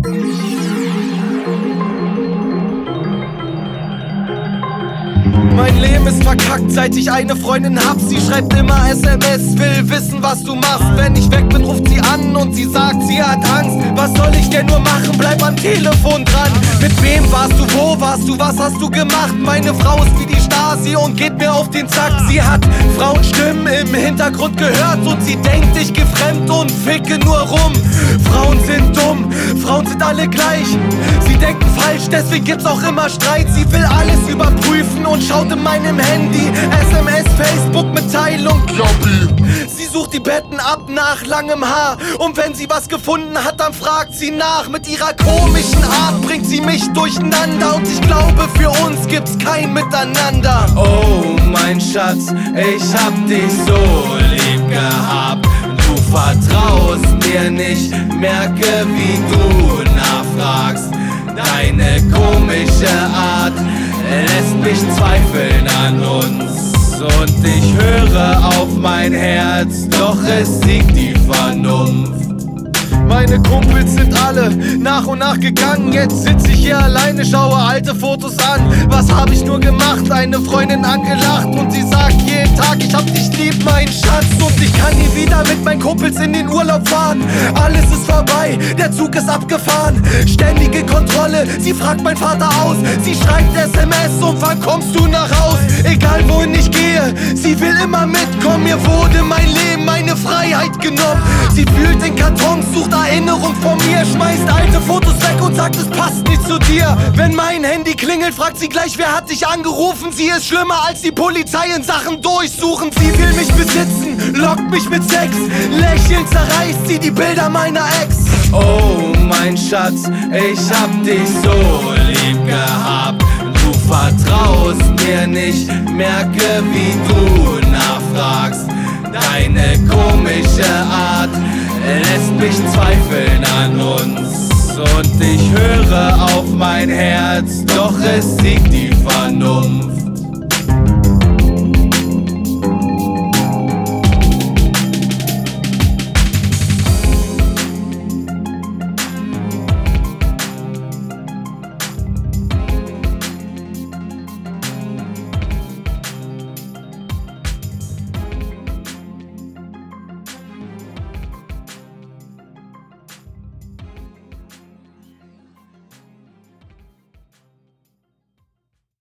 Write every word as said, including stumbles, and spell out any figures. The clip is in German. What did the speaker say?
Mein Leben ist verkackt, seit ich eine Freundin hab. Sie schreibt immer S M S, will wissen, was du machst. Wenn ich weg bin, ruft sie an und sie sagt, sie hat Angst. Was soll ich denn nur machen? Bleib am Telefon dran. Mit wem warst du, wo warst du, was hast du gemacht? Meine Frau ist wie die Stasi und geht mir auf den Sack. Sie hat Frauenstimmen im Hintergrund gehört und sie denkt, ich geh fremd und ficke nur rum. Frauen sind dumm, Frauen sind alle gleich. Sie denken falsch, deswegen gibt's auch immer Streit. Sie will alles überprüfen und schaut in meinem Handy S M S, Facebook, Mitteilung. Sie sucht die Betten ab nach langem Haar. Und wenn sie was gefunden hat, dann fragt sie nach. Mit ihrer komischen Art bringt sie mich durcheinander. Und ich glaube, für uns gibt's kein Miteinander. Oh mein Schatz, ich hab dich so lieb gehabt. Du vertraust mir nicht, merke wie du nachfragst. Deine komische Art lässt mich zweifeln an uns. Und ich höre auf mein Herz, doch es siegt die Vernunft. Meine Kumpels sind alle nach und nach gegangen. Jetzt sitz ich hier alleine, schaue alte Fotos an. Was hab ich nur gemacht? Eine Freundin angelacht und sie sagt jeden Tag, ich hab dich lieb, mein Schatz. Und ich kann nie wieder mit meinen Kumpels in den Urlaub fahren. Alles ist vorbei, der Zug ist abgefahren. Ständige Kontrolle, sie fragt mein Vater aus. Sie schreibt S M S und wann kommst du nach Haus? Egal wohin ich gehe, sie will immer mitkommen. Mir wurde mein Leben, meine Freiheit genommen. Sie fühlt den Karton, sucht Erinnerung von mir, schmeißt alte Fotos weg und sagt, es passt nicht zu dir. Wenn mein Handy klingelt, fragt sie gleich, wer hat dich angerufen? Sie ist schlimmer als die Polizei in Sachen durchsuchen. Sie will mich besitzen, lockt mich mit Sex. Lächelnd zerreißt sie die Bilder meiner Ex. Oh mein Schatz, ich hab dich so lieb gehabt. Du vertraust mir nicht, merke wie du nachfragst. Deine komische Art lässt mich zweifeln an uns. Und ich höre auf mein Herz, doch es siegt die Vernunft.